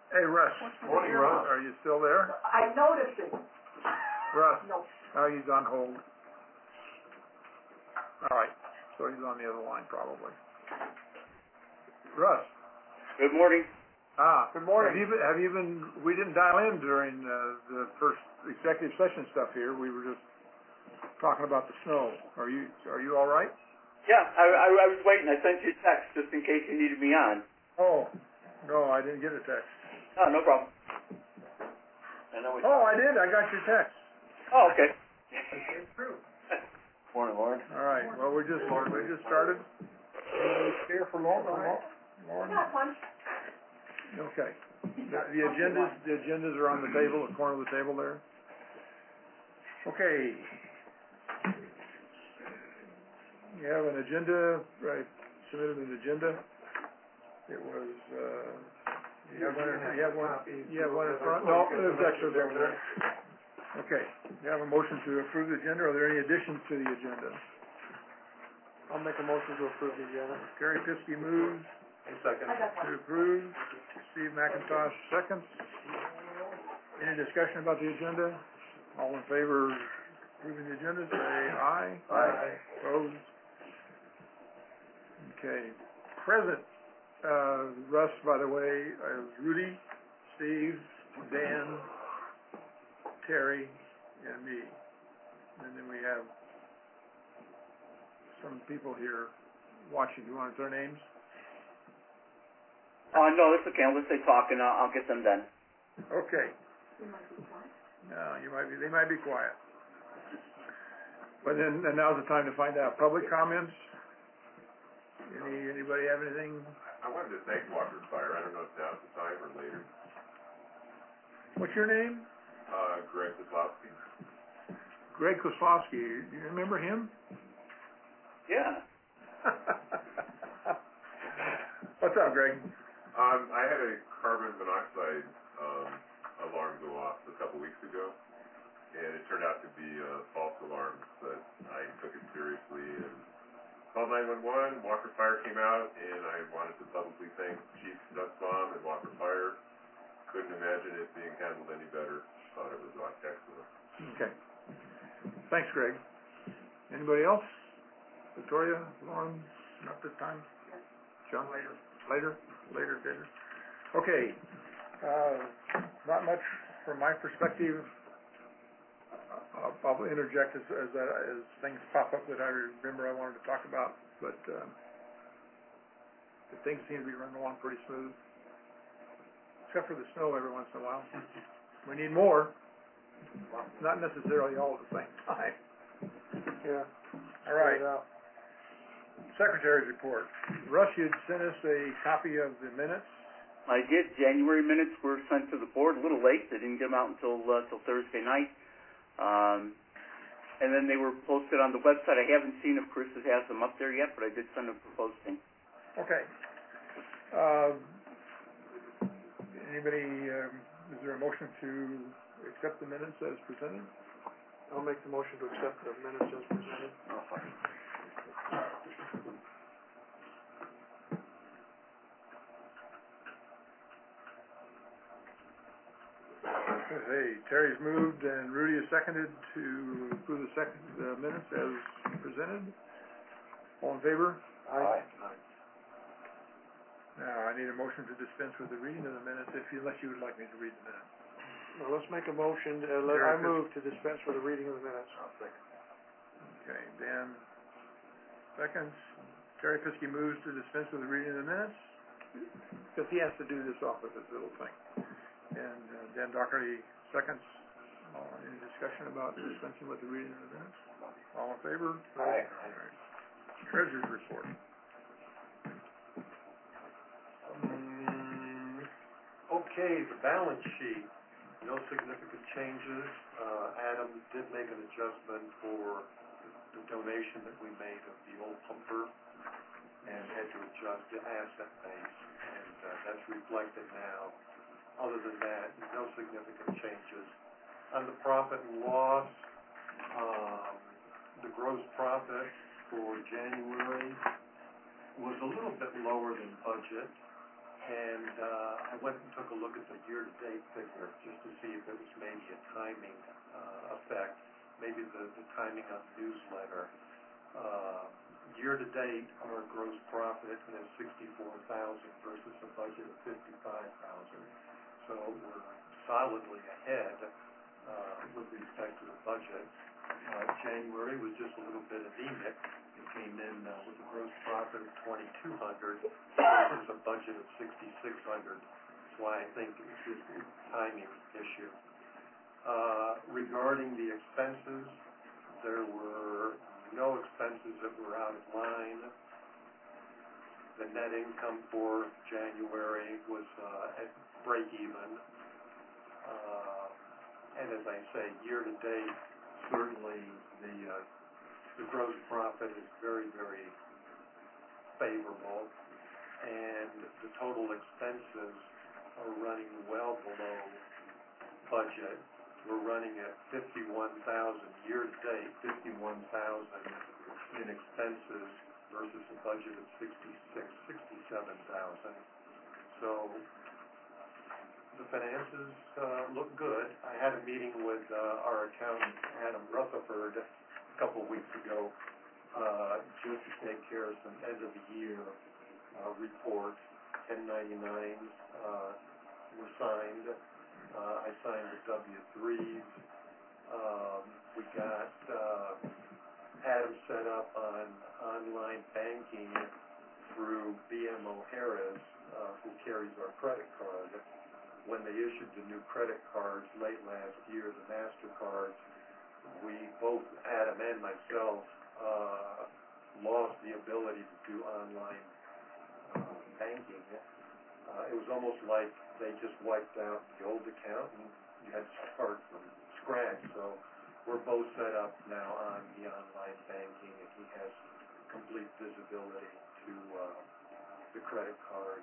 Hey, Russ. Morning, Russ. Are you still there? I noticed it. Russ? No. Oh, he's on hold. All right. So he's on the other line, probably. Russ. Good morning. Good morning. Have you been? We didn't dial in during the first executive session stuff here. We were just talking about the snow. Are you all right? Yeah, I was waiting. I sent you a text just in case you needed me on. Oh, no, I didn't get a text. Oh, no problem. I did. I got your text. Oh, okay. Morning, Lauren. All right. Well, we just started. Here for Lauren. Not punch. Okay. The agendas are on the table, the corner of the table there. Okay. You have an agenda, right? Submitted an agenda. It was. You have one in front. No, there's extras over there. Okay. You have a motion to approve the agenda. Are there any additions to the agenda? I'll make a motion to approve the agenda. Gary Piskey moves. Second. To approve. Steve McIntosh seconds. Any discussion about the agenda? All in favor of approving the agenda, say aye. Aye. Opposed? Okay. Present, Russ, by the way, Rudy, Steve, Dan, Terry, and me. And then we have some people here watching. You want their names? No, that's okay. I'll let they talk and I'll get them then. Okay. No, they might be quiet. But then, and now's the time to find out. Public comments? Anybody have anything? I wanted to thank Walker Fire. I don't know if now's the time or later. What's your name? Greg Kozlowski. Greg Kozlowski. Do you remember him? Yeah. What's up, Greg? I had a carbon monoxide alarm go off a couple weeks ago, and it turned out to be a false alarm, but I took it seriously and called 911. Walker Fire came out, and I wanted to publicly thank Chief Nussbaum and Walker Fire. Couldn't imagine it being handled any better. Thought it was excellent. Okay. Thanks, Greg. Anybody else? Victoria, Lauren, not this time? John? Later. Okay. Not much from my perspective. I'll interject as things pop up that I remember I wanted to talk about, but the things seem to be running along pretty smooth, except for the snow every once in a while. We need more, not necessarily all at the same time. Yeah. All right. Secretary's report. Russ, you'd sent us a copy of the minutes. I did. January minutes were sent to the board a little late. They didn't get them out until Thursday night. And then they were posted on the website. I haven't seen if Chris has them up there yet, but I did send them for posting. Okay. Anybody, is there a motion to accept the minutes as presented? I'll make the motion to accept the minutes as presented. Hey, Terry's moved and Rudy has seconded to approve the minutes as presented. All in favor? Aye. Now, I need a motion to dispense with the reading of the minutes, unless you would like me to read the minutes. Well, let's make a motion. I move to dispense with the reading of the minutes. I'll second. Okay, Dan seconds. Terry Piskey moves to dispense with the reading of the minutes, because he has to do this off of his little thing. And Dan Doherty seconds. Any discussion about dispensing with the reading of the minutes? All in favor? Aye. All right. Treasurer's report. Okay, the balance sheet, no significant changes. Adam did make an adjustment for the donation that we made of the old pumper and had to adjust the asset base, and that's reflected now. Other than that, no significant changes. On the profit and loss, the gross profit for January was a little bit lower than budget. And, I went and took a look at the year-to-date figure, just to see if it was maybe a timing, effect, maybe the timing of the newsletter. Year-to-date, our gross profit is $64,000 versus a budget of $55,000. So we're solidly ahead, with respect to the budget. January was just a little bit anemic. It came in, with a gross profit of $2,200 versus a budget of $6,600. That's why I think it's just a timing issue. Regarding the expenses, there were no expenses that were out of line. The net income for January was at break even. And as I say, year to date, certainly the gross profit is very, very favorable, and the total expenses are running well below budget. We're running at $51,000 year to date, $51,000 in expenses versus a budget of $67,000. So the finances look good. I had a meeting with our accountant, Adam Rutherford, a couple of weeks ago, just to take care of some end of the year reports. 1099s were signed. I signed the W-3s. We got Adam set up on online banking through BMO Harris, who carries our credit card. When they issued the new credit cards late last year, the MasterCards, we both, Adam and myself, lost the ability to do online banking. It was almost like they just wiped out the old account and you had to start from scratch. So we're both set up now on the online banking, and he has complete visibility to the credit card.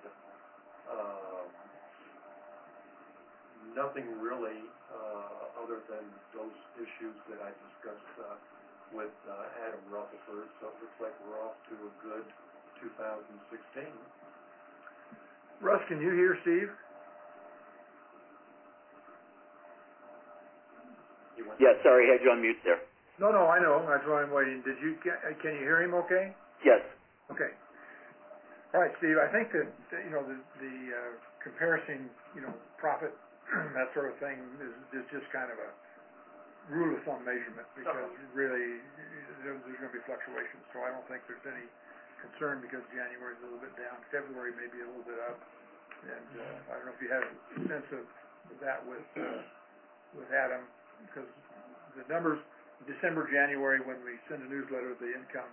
Nothing really other than those issues that I discussed with Adam Rutherford. So it looks like we're off to a good 2016. Russ, can you hear Steve? Yeah, sorry, I had you on mute there. No, I know. That's why I'm waiting. Can you hear him okay? Yes. Okay. All right, Steve, I think that, the comparison, profit, that sort of thing is just kind of a rule of thumb measurement, because really there's going to be fluctuations. So I don't think there's any concern because January's a little bit down. February may be a little bit up. And I don't know if you had a sense of that with Adam, because the numbers, December, January, when we send a newsletter, the income,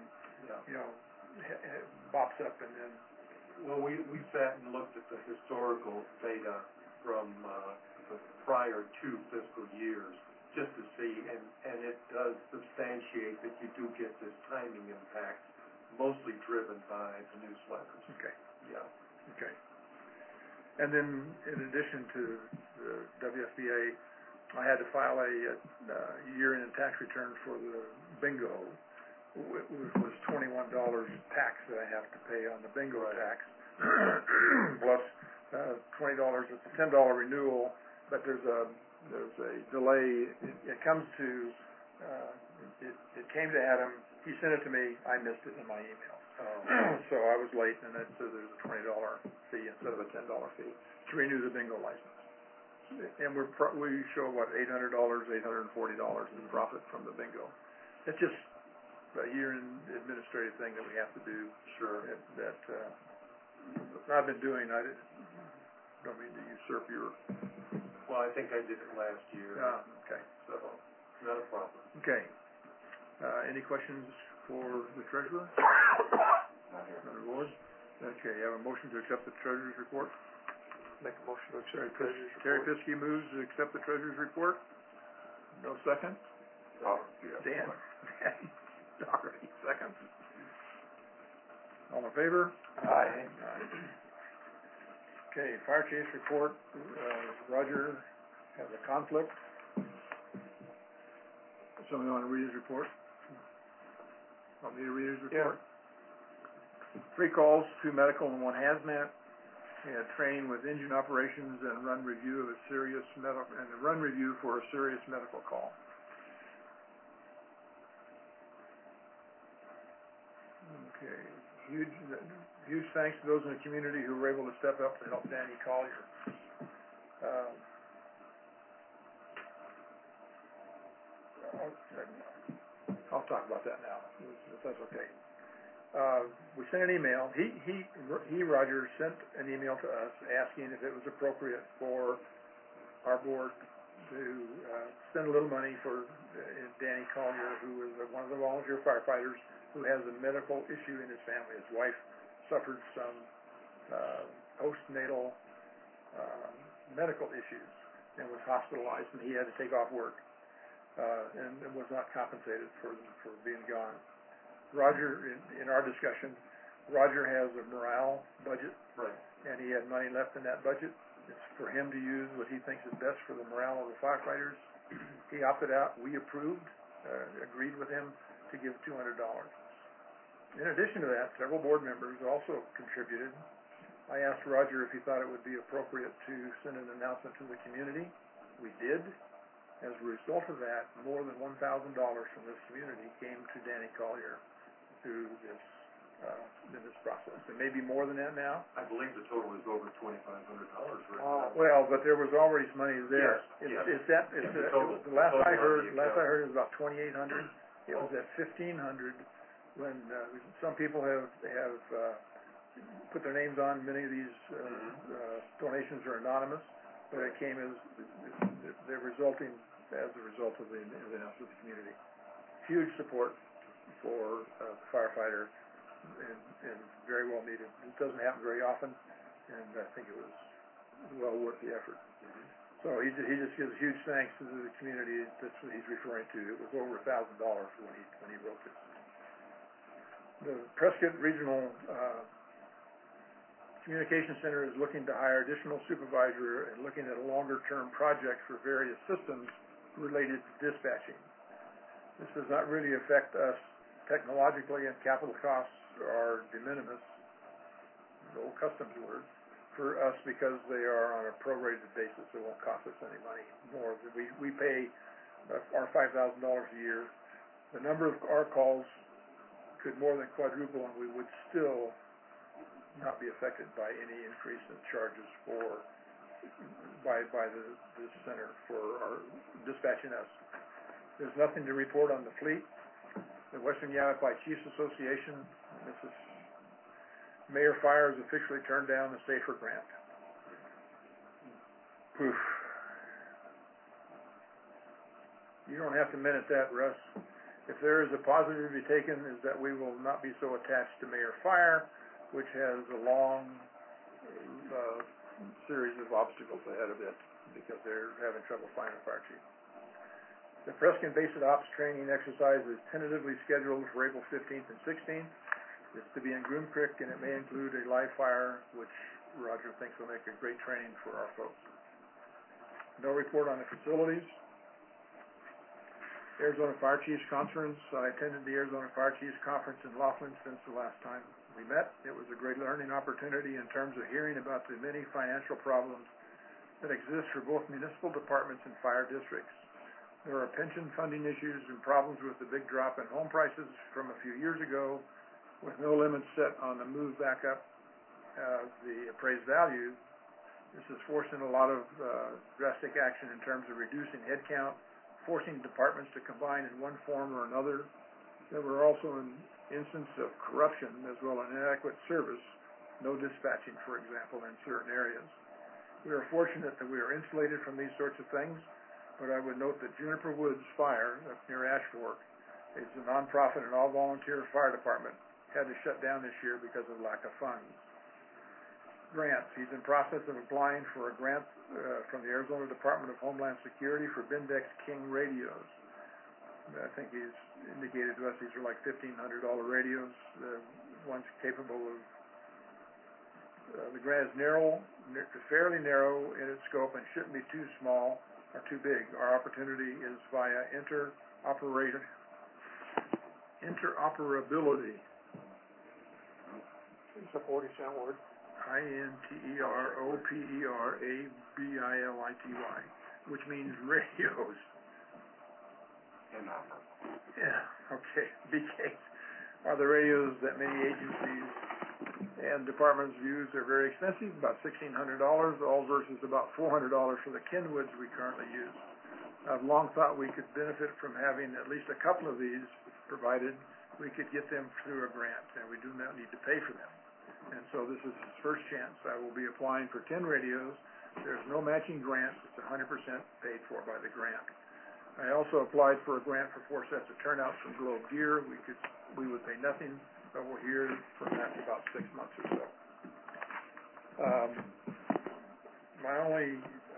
bops up, and then... Well, we sat and looked at the historical data from the prior 2 fiscal years just to see, and it does substantiate that you do get this timing impact, mostly driven by the newsletters. Okay. Yeah. Okay. And then, in addition to the WFBA, I had to file a year-end tax return for the bingo, which was $21 tax that I have to pay on the bingo tax, plus $20. It's a $10 renewal, but there's a delay. It comes to it came to Adam. He sent it to me. I missed it in my email. So I was late, and it said there's a $20 fee instead of a $10 fee to renew the bingo license. And we show $800, $840 in profit from the bingo. It's just a year-end administrative thing that we have to do. Sure. That I've been doing. I don't mean to usurp your... Well, I think I did it last year. Okay. So, not a problem. Okay. Any questions for the treasurer? Not here. On the board? Okay, you have a motion to accept the treasurer's report? Make a motion to accept the treasurer's report. Terry Piskey moves to accept the treasurer's report. No second? Dan. Doherty, second. All in favor? Aye. Okay, fire chief's report. Roger has a conflict. Somebody want to read his report? Want me to read his report? Yeah. 3 calls, 2 medical and 1 hazmat. and train with engine operations and run review of a serious medical, and a run review for a serious medical call. Okay, huge thanks to those in the community who were able to step up to help Danny Collier. I'll talk about that now, if that's okay. We sent an email. Roger, sent an email to us asking if it was appropriate for our board to spend a little money for Danny Collier, who is one of the volunteer firefighters who has a medical issue in his family. His wife suffered some postnatal medical issues and was hospitalized, and he had to take off work and was not compensated for being gone. Roger, in our discussion, Roger has a morale budget, Right. and he had money left in that budget. It's for him to use what he thinks is best for the morale of the firefighters. He opted out. We approved, agreed with him to give $200. In addition to that, several board members also contributed. I asked Roger if he thought it would be appropriate to send an announcement to the community. We did. As a result of that, more than $1,000 from this community came to Danny Collier through this in this process. It may be more than that now. I believe the total is over $2,500 right now. Well, but there was already money there. Yes. The last I heard it was about $2,800. It was at $1,500 when some people have put their names on. Many of these donations are anonymous, but it came as they're resulting as a result of the announcement of the community. Huge support for the firefighter, and very well needed. It doesn't happen very often, and I think it was well worth the effort. So he just gives huge thanks to the community. That's what he's referring to. It was over $1,000 when he wrote this. The Prescott Regional Communication Center is looking to hire additional supervisor and looking at a longer-term project for various systems related to dispatching. This does not really affect us technologically, and capital costs are de minimis, the old customs word, for us because they are on a prorated basis. It won't cost us any money more. We pay our $5,000 a year. The number of our calls could more than quadruple, and we would still not be affected by any increase in charges by the center for our dispatching us. There's nothing to report on the fleet. The Western Yavapai Chiefs Association, Mrs. Mayor Fire has officially turned down the SAFER grant. Poof. You don't have to minute that, Russ. If there is a positive to be taken, is that we will not be so attached to Mayor Fire, which has a long series of obstacles ahead of it because they're having trouble finding a fire chief. The Prescott Basic Ops training exercise is tentatively scheduled for April 15th and 16th. It's to be in Groom Creek, and it may include a live fire, which Roger thinks will make a great training for our folks. No report on the facilities. Arizona Fire Chiefs Conference. I attended the Arizona Fire Chiefs Conference in Laughlin since the last time we met. It was a great learning opportunity in terms of hearing about the many financial problems that exist for both municipal departments and fire districts. There are pension funding issues and problems with the big drop in home prices from a few years ago, with no limits set on the move back up the appraised value. This is forcing a lot of drastic action in terms of reducing headcount, forcing departments to combine in one form or another. There were also an instance of corruption as well as inadequate service, no dispatching, for example, in certain areas. We are fortunate that we are insulated from these sorts of things, but I would note that Juniper Woods Fire, up near Ash Fork, is a nonprofit and all-volunteer fire department, had to shut down this year because of lack of funds. Grants. He's in process of applying for a grant from the Arizona Department of Homeland Security for Bindex King radios. I think he's indicated to us these are like $1,500 radios, ones capable of the grant is fairly narrow in its scope and shouldn't be too small or too big. Our opportunity is via interoperability. It's a 40-cent word. INTEROPERABILITY, which means radios. Yeah, okay, BKs are the radios that many agencies and departments use. They're very expensive, about $1,600, all versus about $400 for the Kenwoods we currently use. I've long thought we could benefit from having at least a couple of these, provided we could get them through a grant, and we do not need to pay for them. And so this is his first chance. I will be applying for 10 radios. There's no matching grant. It's 100% paid for by the grant. I also applied for a grant for 4 sets of turnouts from Globe Gear. We would pay nothing, but we'll hear from that in about 6 months or so. My only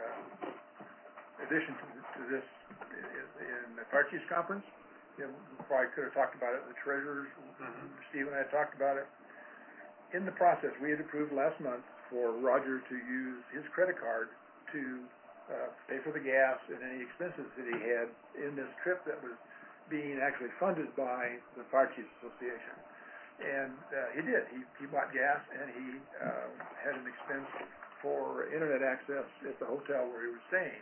addition to this is in the Fire Chiefs Conference. You know, probably could have talked about it. The treasurers, Steve and I talked about it. In the process, we had approved last month for Roger to use his credit card to pay for the gas and any expenses that he had in this trip that was being actually funded by the Fire Chiefs Association. And he did. He bought gas, and he had an expense for internet access at the hotel where he was staying.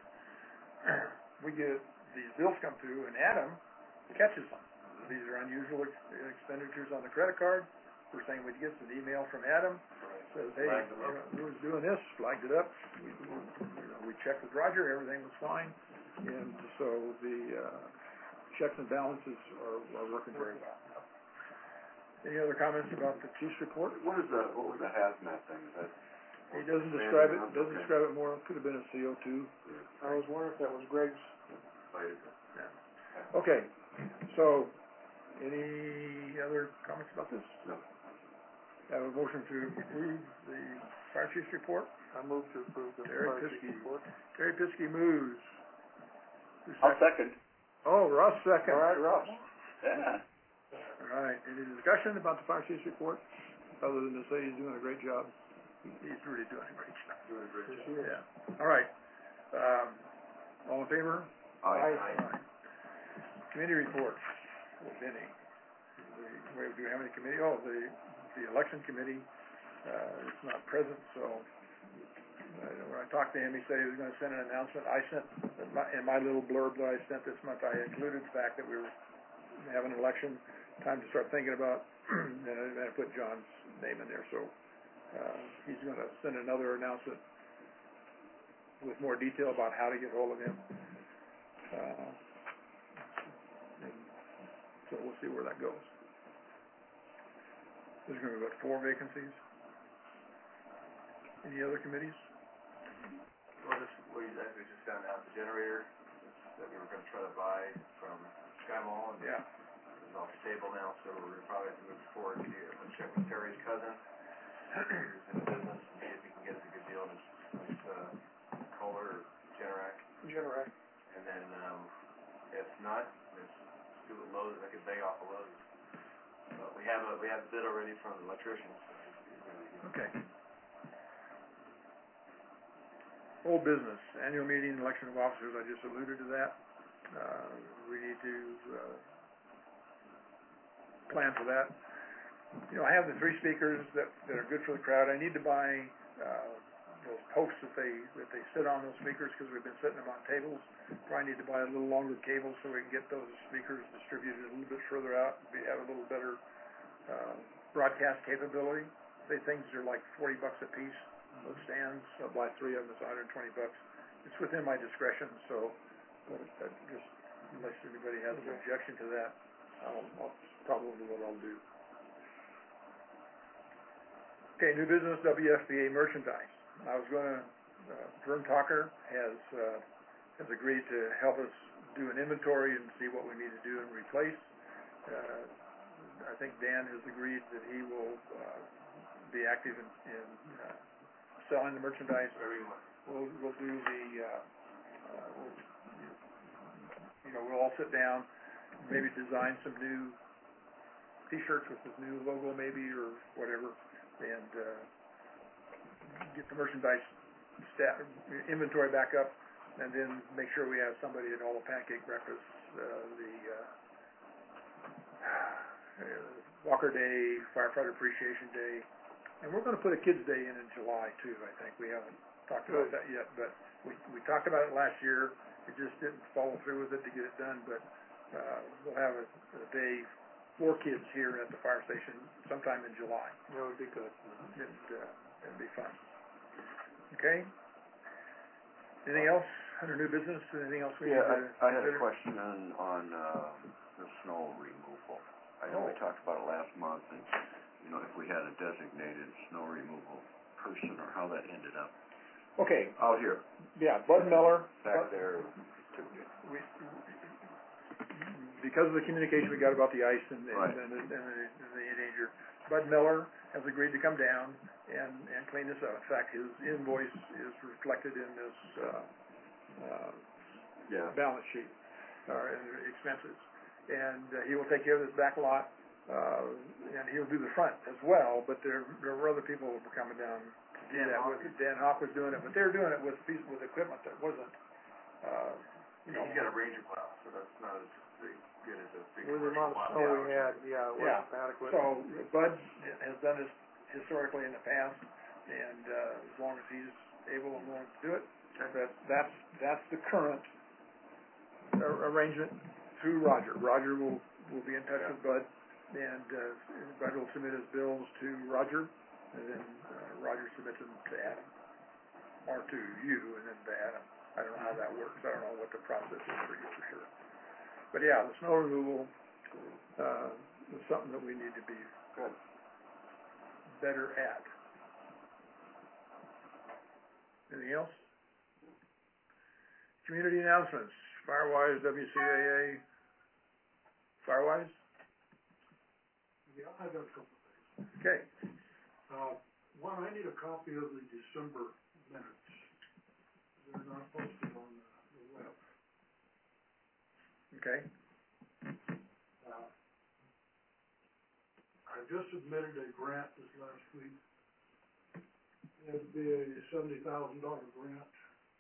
We get these bills come through, and Adam catches them. These are unusual expenditures on the credit card. First thing we get is an email from Adam. Says, hey, who was doing this? Flagged it up. We checked with Roger. Everything was fine. And so the checks and balances are working very well. Any other comments about the chief's report? What was the hazmat thing? Is that He doesn't describe it. Doesn't describe it more. It could have been a CO2. I was wondering if that was Greg's. Yeah. Okay. So, any other comments about this? No. I have a motion to approve the fire chief's report. I move to approve the Terry fire Piskey. chief's report. Terry Piskey moves. I'll second. Oh, Russ second. All right, Ross. Yeah. All right. Any discussion about the fire chief's report? Other than to say he's doing a great job. He's really doing a great job. Yeah. All right. All in favor? Aye. Committee reports, if any. Do we have any committee? Oh, the election committee is not present, so when I talked to him, he said he was going to send an announcement. I sent, in my little blurb that I sent this month, I included the fact that we were having an election, time to start thinking about, and I put John's name in there, so he's going to send another announcement with more detail about how to get hold of him. And so we'll see where that goes. There's going to be about 4 vacancies. Any other committees? Well, we just found out the generator that we were going to try to buy from Sky Mall, and it's off the table now, so we're going to probably have to move forward to check with Terry's cousin, who's in the business, and see if we can get us a good deal on this Kohler or Generac. And then if not, let's do it Lowe's. I could beg off of Lowe's. But we have a bid already from the electricians. So Okay. Old business, annual meeting, election of officers, I just alluded to that. We need to plan for that. You know, I have the 3 speakers that are good for the crowd. I need to buy those posts that they sit on, those speakers, because we've been sitting them on tables. Probably need to buy a little longer cable so we can get those speakers distributed a little bit further out, have a little better broadcast capability. They things are like $40 a piece. Those stands, I'll buy 3 of them. It's $120. It's within my discretion, so just unless anybody has an objection to that, I'll probably what I'll do. Okay, new business, WFBA merchandise. I was going to, Vern Talker has agreed to help us do an inventory and see what we need to do and replace. I think Dan has agreed that he will be active in selling the merchandise. We'll do the, we'll all sit down, maybe design some new T-shirts with his new logo maybe or whatever, and get the merchandise inventory back up, and then make sure we have somebody at all the pancake breakfasts, Walker Day, Firefighter Appreciation Day, And we're gonna put a Kids Day in July too, I think. We haven't talked about that yet, but we talked about it last year. It just didn't follow through with it to get it done, but, we'll have a day for kids here at the fire station sometime in July. That would be good. It'd be fun. Okay? Anything else under new business? Anything else we need to I had a consider? question on the snow removal. I know we talked about it last month, and, if we had a designated snow removal person, or how that ended up. Okay, Out here, yeah, Bud Miller. back there. Because of the communication we got about the ice and Right. the danger, Bud Miller has agreed to come down and clean this up. In fact, his invoice is reflected in this balance sheet, or in the expenses. And he will take care of this back lot, and he'll do the front as well, but there were other people who were coming down to do that with. Dan Hawk was doing it, but they were doing it with equipment that wasn't, He's got a Ranger plow, so that's not as good as a big With the commercial amount of plow. snow we had, it wasn't adequate. So Bud has done this historically in the past, and as long as he's able and willing to do it, that's the current arrangement through Roger. Roger will be in touch with Bud, and Bud will submit his bills to Roger, and then Roger submits them to Adam, or to you, and then to Adam. I don't know how that works. I don't know what the process is for you for sure. But yeah, the snow removal is something that we need to be better at. Anything else? Community announcements. Firewise, WCAA. Firewise? Yeah, I got a couple of things. Okay. One, I need a copy of the December minutes. They're not posted on the web. Okay. I just submitted a grant this last week. It would be a $70,000 grant.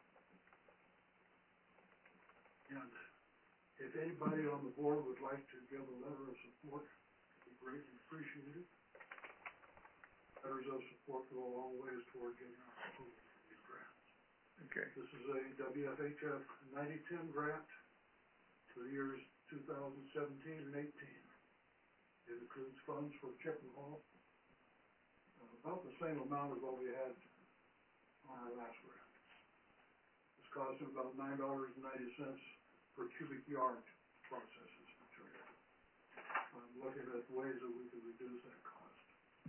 And if anybody on the board would like to give a letter of support, it'd be greatly appreciated. Letters of support go a long ways toward getting our approval for these grants. Okay. This is a WFHF 9010 grant for the years 2017 and 18. It includes funds for Chicken Hall, about the same amount as what we had on our last grant. It's costing about $9.90 per cubic yard to process this material. I'm looking at ways that we could reduce that cost.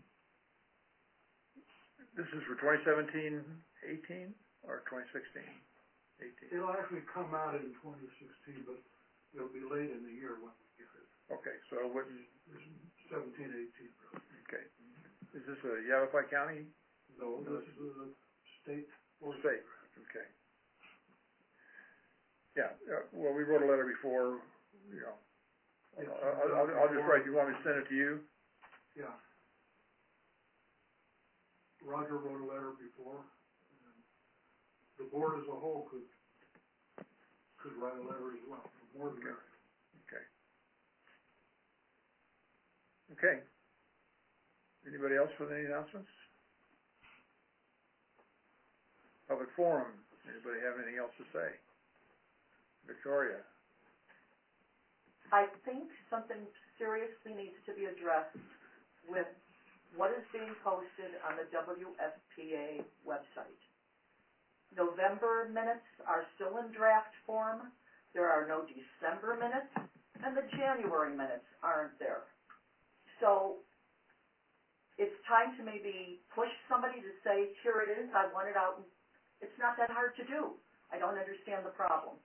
This is for 2017-18 or 2016-18? It'll actually come out in 2016, but it'll be late in the year when we get it. Okay, so what is... This is 17, 18, really. Okay. Is this a Yavapai County? No, this is a state. State, okay. Yeah, well, we wrote a letter before, I'll just write, you want me to send it to you? Yeah. Roger wrote a letter before, and the board as a whole could write a letter as well, more than that. Okay. Okay. Anybody else with any announcements? Public forum. Anybody have anything else to say? Victoria. I think something seriously needs to be addressed with what is being posted on the WFPA website. November minutes are still in draft form. There are no December minutes, and the January minutes aren't there. So it's time to maybe push somebody to say, here it is, I want it out. It's not that hard to do. I don't understand the problem.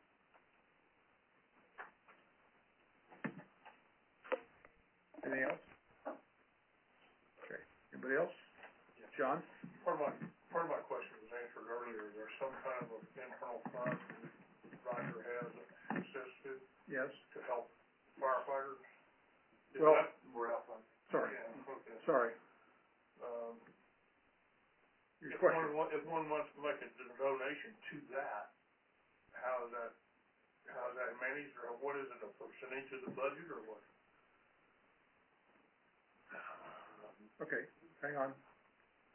Anything else? Okay. Anybody else? John? Part of my question was answered earlier. Is there some kind of internal fund that Roger has that assisted Yes. to help firefighters? Well, Morale fund. Sorry. Yeah, okay. Sorry. Your question. If one wants to make a donation to that, how is that managed, or what is it, a percentage of the budget, or what? Okay, hang on.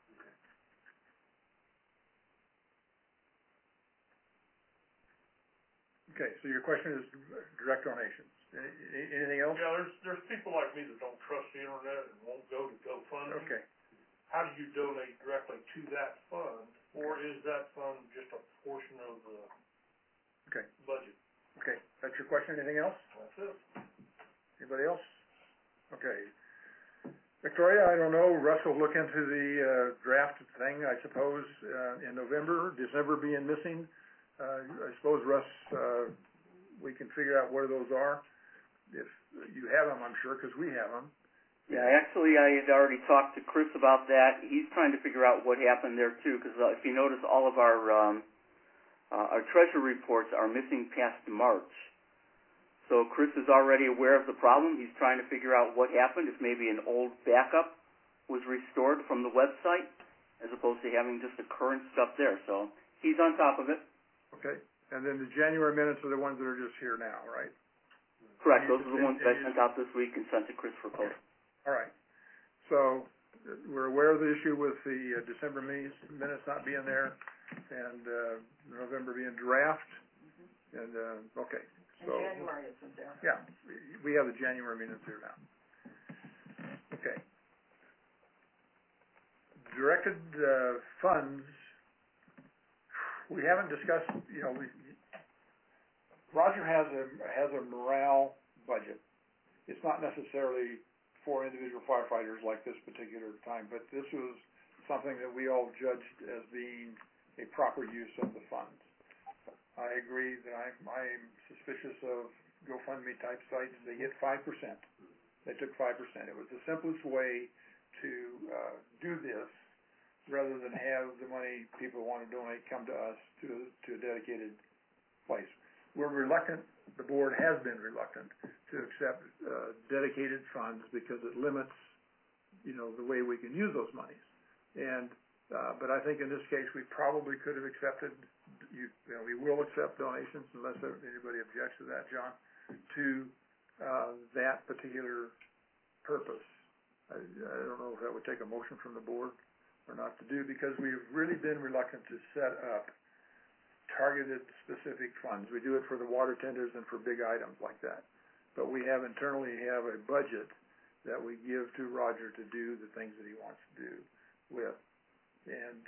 Okay, so your question is direct donations. Anything else? Yeah, there's people like me that don't trust the internet and won't go to GoFundMe. Okay. How do you donate directly to that fund, or is that fund just a portion of the Okay. budget? Okay, that's your question. Anything else? That's it. Anybody else? Okay. Victoria, I don't know, Russ will look into the draft thing, I suppose, in November, December being missing. I suppose, Russ, we can figure out where those are. If you have them, I'm sure, because we have them. Yeah, actually, I had already talked to Chris about that. He's trying to figure out what happened there, too, because if you notice, all of our treasury reports are missing past March. So Chris is already aware of the problem. He's trying to figure out what happened, if maybe an old backup was restored from the website, as opposed to having just the current stuff there. So he's on top of it. Okay. And then the January minutes are the ones that are just here now, right? Correct. Those are the ones that I sent out this week and sent to Chris for post. All right. So we're aware of the issue with the December minutes not being there and November being draft. And, okay. In So, January isn't there. yeah, we have the January minutes here now. Okay. Directed funds, we haven't discussed, Roger has a morale budget. It's not necessarily for individual firefighters like this particular time, but this was something that we all judged as being a proper use of the funds. I agree that I'm suspicious of GoFundMe type sites. They get 5%. They took 5%. It was the simplest way to do this, rather than have the money people want to donate come to us to a dedicated place. We're reluctant. The board has been reluctant to accept dedicated funds because it limits, the way we can use those monies. And but I think in this case we probably could have accepted. We will accept donations unless anybody objects to that, John, to that particular purpose. I don't know if that would take a motion from the board or not to do, because we've really been reluctant to set up targeted specific funds. We do it for the water tenders and for big items like that. But we internally have a budget that we give to Roger to do the things that he wants to do with. And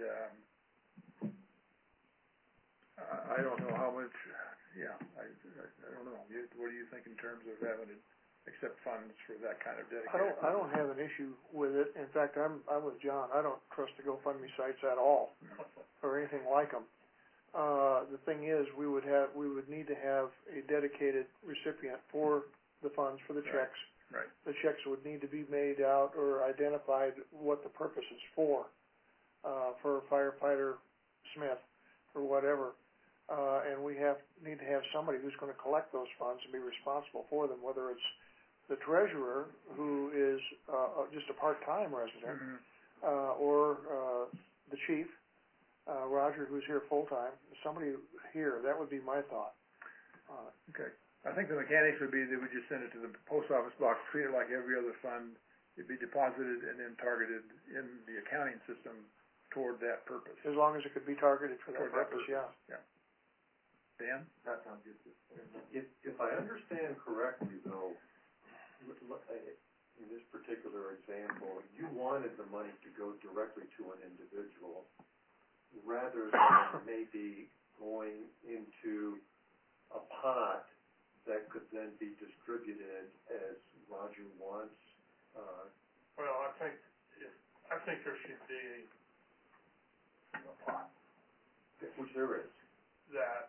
I don't know how much, I don't know. What do you think in terms of having to accept funds for that kind of dedication? I don't have an issue with it. In fact, I'm with John. I don't trust the GoFundMe sites at all, or anything like them. The thing is, we would need to have a dedicated recipient for the funds, for the checks. Right. The checks would need to be made out or identified what the purpose is for firefighter Smith or whatever. And we need to have somebody who's going to collect those funds and be responsible for them, whether it's the treasurer, who is just a part-time resident, or the chief, Roger, who's here full-time. Somebody here, that would be my thought. Okay. I think the mechanics would be that we just send it to the post office box, treat it like every other fund. It'd be deposited and then targeted in the accounting system toward that purpose. As long as it could be targeted for that purpose, yeah. Dan? That sounds good. If I understand correctly, though, in this particular example, you wanted the money to go directly to an individual rather than maybe going into a pot that could then be distributed as Roger wants. Well, I think there should be a pot. Which there is. That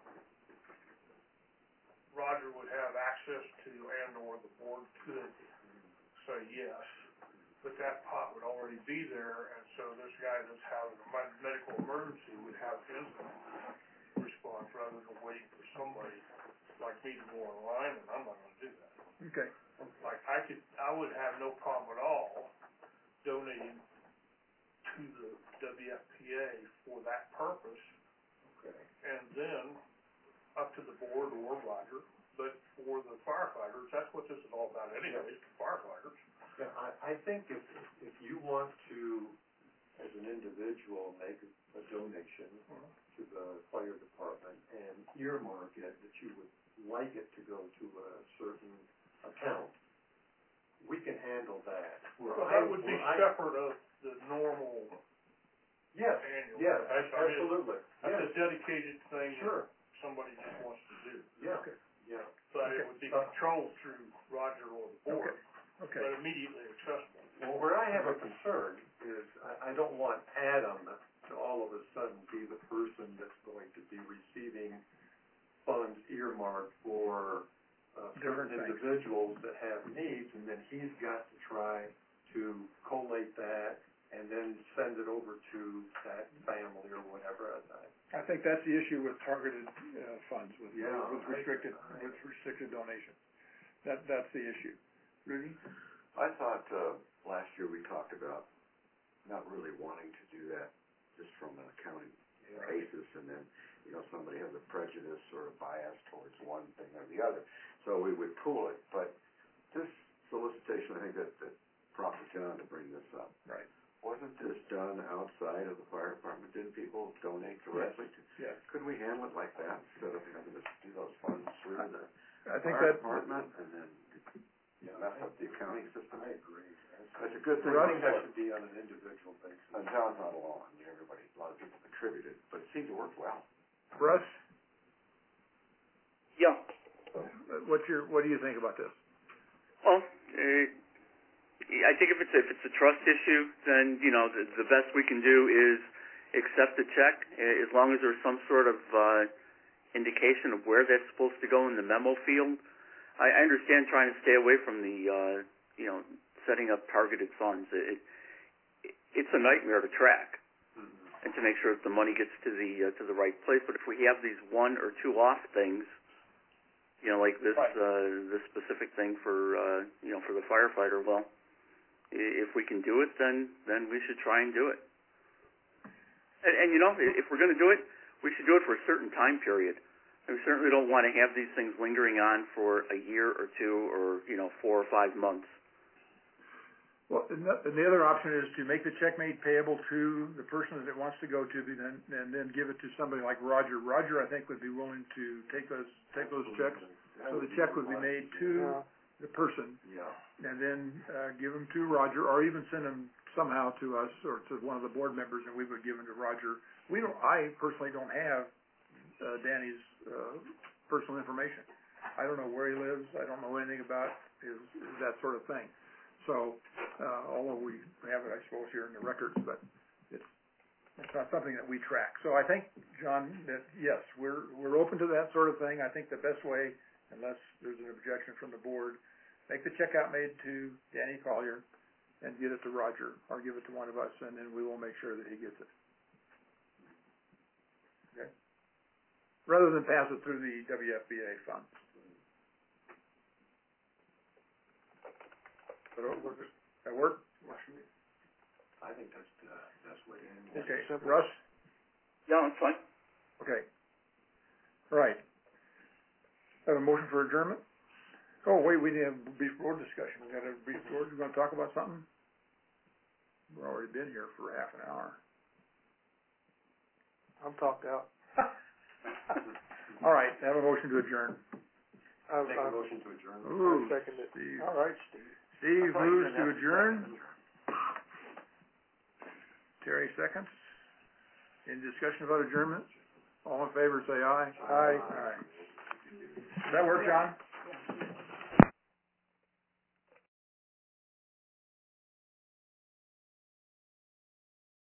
Roger would have access to, and/or the board could say yes, but that pot would already be there, and so this guy that's having a medical emergency would have his response rather than waiting for somebody like me to go online, and I'm not going to do that. Okay. Like I would have no problem at all donating to the WFPA for that purpose. Okay. And then up to the board or Roger, but for the firefighters, that's what this is all about anyways, the firefighters. Yeah, I think if you want to, as an individual make a donation to the fire department and earmark it that you would like it to go to a certain account, we can handle that. So that would be separate of the normal Yes, annual. yes, That's absolutely. That's a dedicated thing Sure. that somebody just wants to do. Yeah, Okay. yeah. But it would be controlled through Roger or the board, Okay. but immediately accessible. Well, where I have a concern is I don't want Adam to all of a sudden be the person that's going to be receiving funds earmarked for certain Different things. individuals that have needs, and then he's got to try to collate that and then send it over to that family or whatever. I think that's the issue with targeted, funds, with restricted donations. That's the issue. Rudy? I thought, last year we talked about not really wanting to do that just from an accounting basis, and then, somebody has a prejudice or a bias towards one thing or the other. So we would pool it, but this solicitation, I think that prompted John to bring this up. Right. Wasn't this done outside of the fire department? Didn't people donate directly to? Yes. Could we handle it like that instead of having to do those funds through the I think fire that, department and then mess up the accounting system? I agree. That's a good thing. I think that should be on an individual basis. And John's not alone. I mean, everybody, a lot of people contributed, but it seemed to work well. Russ, Yeah. what do you think about this? Well, I think if it's a trust issue, then the best we can do is accept the check, as long as there's some sort of indication of where that's supposed to go in the memo field. I understand trying to stay away from the setting up targeted funds. It's a nightmare to track and to make sure that the money gets to the right place. But if we have these one or two off things, like this this specific thing for for the firefighter, well, if we can do it, then we should try and do it. And if we're going to do it, we should do it for a certain time period. We certainly don't want to have these things lingering on for a year or two, or 4 or 5 months. Well, and the other option is to make the check made payable to the person that it wants to go to, and then give it to somebody like Roger. Roger, I think, would be willing to take those checks. So the check would be made to the person, and then give them to Roger, or even send them somehow to us or to one of the board members, and we would give them to Roger. I personally don't have Danny's personal information. I don't know where he lives. I don't know anything about that sort of thing. So, although we have it, I suppose, here in the records, but it's not something that we track. So I think, John, that yes, we're open to that sort of thing. I think the best way, unless there's an objection from the board, make the check out made to Danny Collier and get it to Roger, or give it to one of us, and then we will make sure that he gets it. Okay? Rather than pass it through the WFBA fund. That work? I think that's the best way to handle it. Okay, Russ? Yeah, that's fine. Okay. All right. Have a motion for adjournment? Oh, wait, we didn't have a brief board discussion. We got a brief board. You want to talk about something? We've already been here for half an hour. I'm talked out. All right, have a motion to adjourn. Make a motion to adjourn. Ooh, I second it. Steve. All right, Steve. Steve moves to adjourn. Terry seconds. Any discussion about adjournment? All in favor, say aye. Aye. All right. Does that work, John?